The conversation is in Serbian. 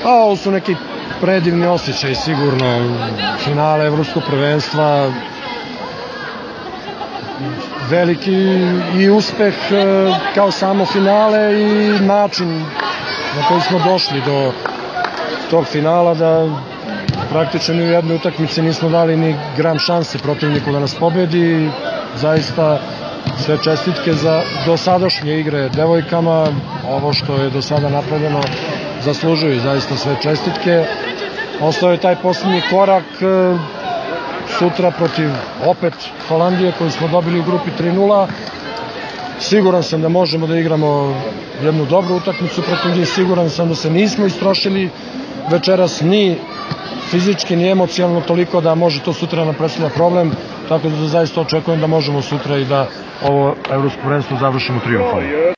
A ovo su neki predivni osjećaj, sigurno. Finale evropskog prvenstva, veliki i uspeh kao samo finale i način na koji smo došli do tog finala, da praktično ni u jednoj utakmici nismo dali ni gram šanse protivniku da nas pobedi. Zaista sve čestitke za dosadašnje igre devojkama. Ovo što je do sada napravljeno zaslužuju zaista sve čestitke. Ostao je taj posljednji korak sutra protiv opet Holandije koju smo dobili u grupi 3:0. Siguran sam da možemo da igramo jednu dobru utakmicu protiv njih. Siguran sam da se nismo istrošili večeras ni fizički ni emocionalno toliko da može to sutra nam predstavlja problem. Tako da zaista očekujem da možemo sutra i da ovo evropsko prvenstvo završimo trijumfom.